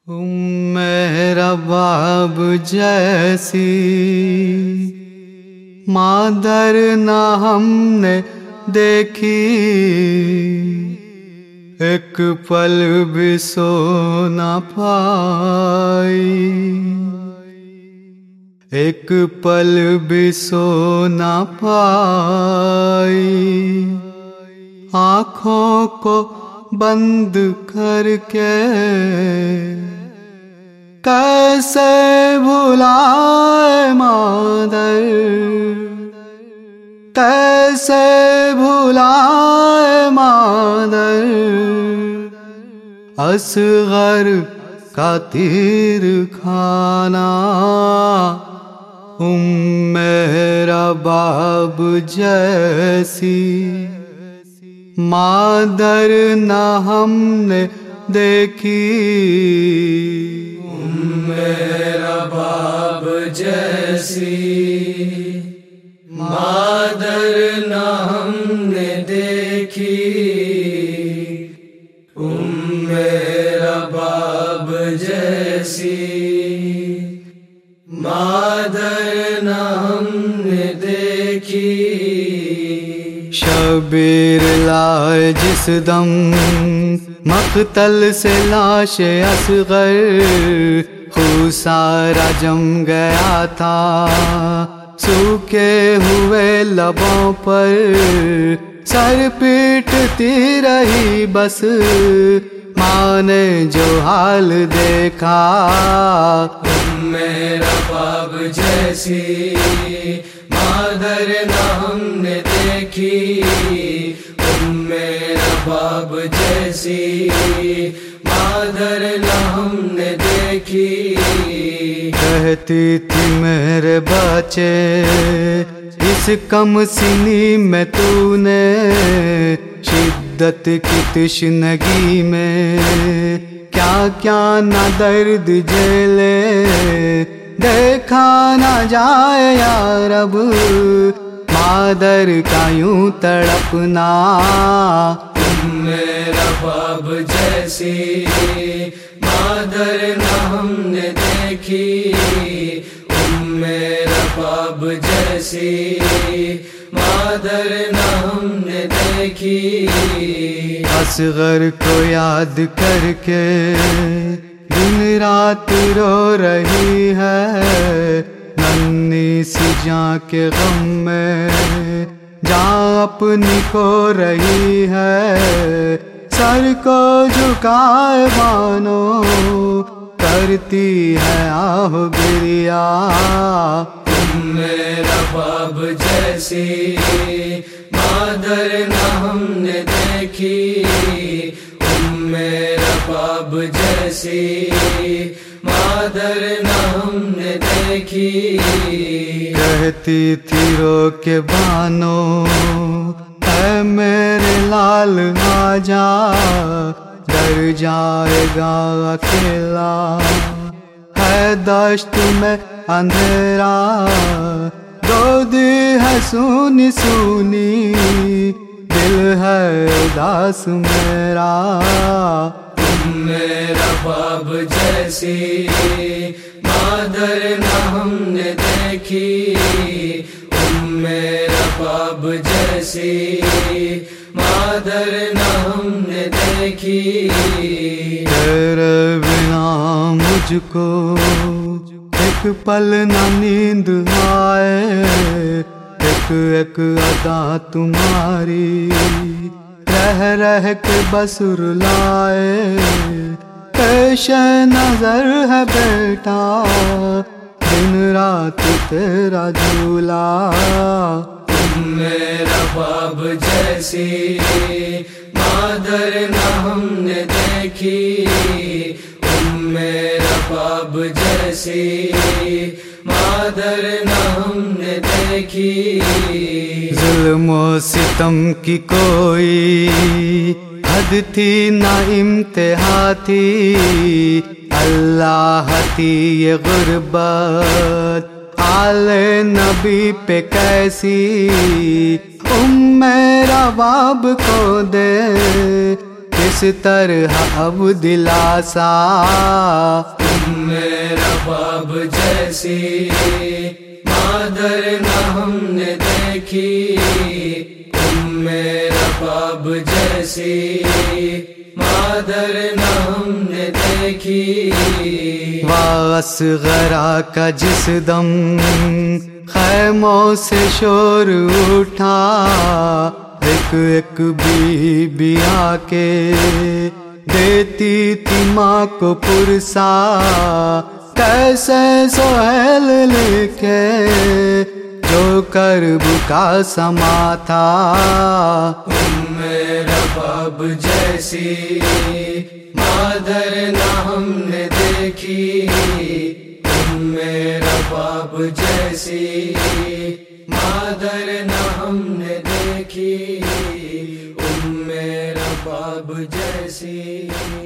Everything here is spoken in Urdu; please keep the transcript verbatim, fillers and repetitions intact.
میرا باب جیسی مادر نہ ہم نے دیکھی، ایک پل بھی سو نہ پائی، ایک پل بھی سو نہ پائی، آنکھوں کو بند کر کے کیسے بھلائے مادر، کیسے بھلائے مادر، اصغر کا تیر کھانا ام میرا باب جیسی مادر نہ ہم نے دیکھی، میرا باب جیسی مادر نہ ہم نے دیکھی، میرا باب جیسی مادر نہ ہم نے دیکھی۔ شبیر لائے جس دم مقتل سے لاش اصغر، خون سارا جم گیا تھا سوکھے ہوئے لبوں پر، سر پیٹتی رہی بس ماں نے جو حال دیکھا، میرا باب جیسی مادر نہ ہم نے دیکھی، میرا باب جیسی مادر نہ ہم نے دیکھی۔ کہتی تھی میرے بچے اس کم سنی میں تو نے، شدت کی تشنگی میں کیا کیا نہ درد جھیلے، دیکھا نہ جائے یا رب مادر کا یوں تڑپنا، میرا باب جیسی مادر نہ ہم نے دیکھی، میرا باب جیسی مادر نہ ہم نے دیکھی۔ اصغر کو یاد کر کے دن رات رو رہی ہے، ننھی سی جاں کے غم میں جاں اپنی کھو رہی ہے، سر کو جھکائے مانو کرتی ہے آہ گریا، میرا باب جیسی مادر نہ ہم نے دیکھی، میرا باب جیسی مادر نہ ہم نے دیکھی۔ کہتی تھی رو کے بانو اے میرے لال آ جا، ڈر جائے گا اکیلا ہے دشت میں اندھیرا، گودی ہے سونی سونی دل ہے اداس میرا، میرا باب جیسی مادر نہ ہم نے دیکھی، میرا باب جیسی مادر نہ ہم نے دیکھی۔ تیرے بنا مجھ کو ایک پل نہ نیند آئے، ایک ایک ادا تمہاری رہ رہ کے بس رلائے، پیش نظر ہے بیٹا دن رات تیرا جھولا، میرا باب جیسی مادر نہ ہم نے دیکھی، میرا باب جیسی مادر نہ ہم نے دیکھی۔ ظلم و ستم کی کوئی حد تھی نہ انتہا تھی، اللہ تھی یہ غربت آل نبی پہ کیسی، ام میرا باب کو دے کس طرح اب دلاسا میرا باب جیسی مادر نہ ہم نے دیکھی، میرا باب جیسی مادر نہ ہم نے دیکھی۔ واصغرا کا جس دم خیموں سے شور اٹھا، ایک ایک بی بی آ کے دیتی تھی ماں کو پرسا، کیسے سہیل لکھے جو کرب کا سما تھا۔ میرا باب جیسی مادر نہ ہم نے دیکھی، میرا باب جیسی مادر نہ ہم نے دیکھی، میرا باب جیسی